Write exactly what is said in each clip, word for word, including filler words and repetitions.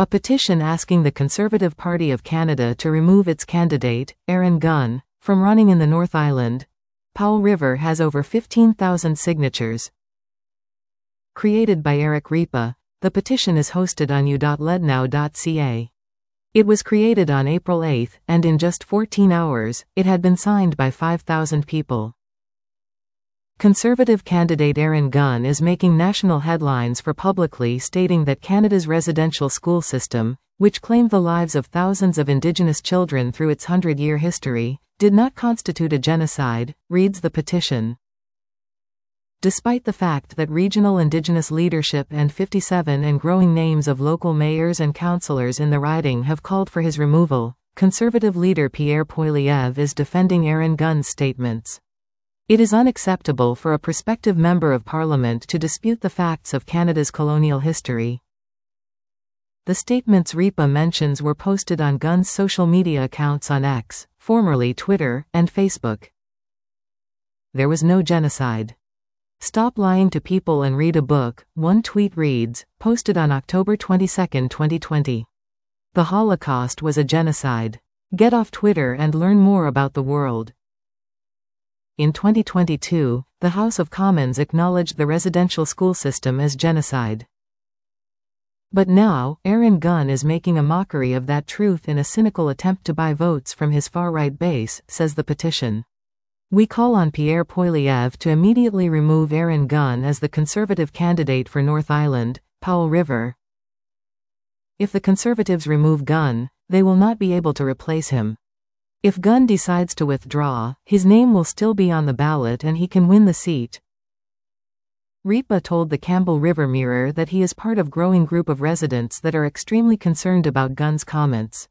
A petition asking the Conservative Party of Canada to remove its candidate, Aaron Gunn, from running in the North Island, Powell River has over fifteen thousand signatures. Created by Eric Ripa, the petition is hosted on u dot lednow dot c a. It was created on April eighth, and in just fourteen hours, it had been signed by five thousand people. Conservative candidate Aaron Gunn is making national headlines for publicly stating that Canada's residential school system, which claimed the lives of thousands of Indigenous children through its hundred-year history, did not constitute a genocide, reads the petition. Despite the fact that regional Indigenous leadership and fifty-seven and growing names of local mayors and councillors in the riding have called for his removal, Conservative leader Pierre Poilievre is defending Aaron Gunn's statements. It is unacceptable for a prospective member of Parliament to dispute the facts of Canada's colonial history. The statements Ripa mentions were posted on Gunn's social media accounts on X, formerly Twitter, and Facebook. There was no genocide. Stop lying to people and read a book, one tweet reads, posted on October twenty-second, twenty twenty. The Holocaust was a genocide. Get off Twitter and learn more about the world. In twenty twenty-two, the House of Commons acknowledged the residential school system as genocide. But now, Aaron Gunn is making a mockery of that truth in a cynical attempt to buy votes from his far-right base, says the petition. We call on Pierre Poilievre to immediately remove Aaron Gunn as the Conservative candidate for North Island, Powell River. If the Conservatives remove Gunn, they will not be able to replace him. If Gunn decides to withdraw, his name will still be on the ballot and he can win the seat. Ripa told the Campbell River Mirror that he is part of a growing group of residents that are extremely concerned about Gunn's comments.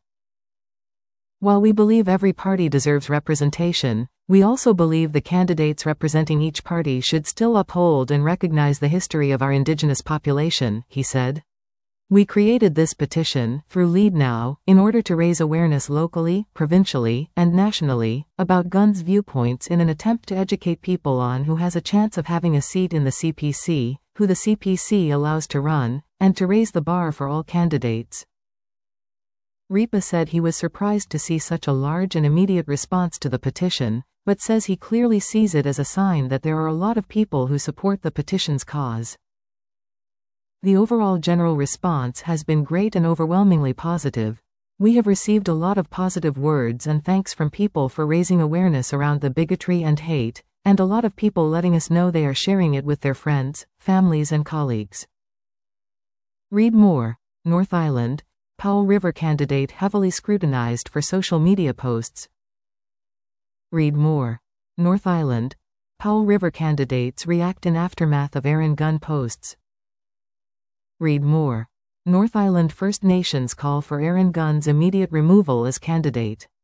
While we believe every party deserves representation, we also believe the candidates representing each party should still uphold and recognize the history of our Indigenous population, he said. We created this petition, through Lead Now, in order to raise awareness locally, provincially, and nationally, about Gunn's viewpoints in an attempt to educate people on who has a chance of having a seat in the C P C, who the C P C allows to run, and to raise the bar for all candidates. Ripa said he was surprised to see such a large and immediate response to the petition, but says he clearly sees it as a sign that there are a lot of people who support the petition's cause. The overall general response has been great and overwhelmingly positive. We have received a lot of positive words and thanks from people for raising awareness around the bigotry and hate, and a lot of people letting us know they are sharing it with their friends, families and colleagues. Read more. North Island, Powell River candidate heavily scrutinized for social media posts. Read more. North Island, Powell River candidates react in aftermath of Aaron Gunn posts. Read more. North Island First Nations call for Aaron Gunn's immediate removal as candidate.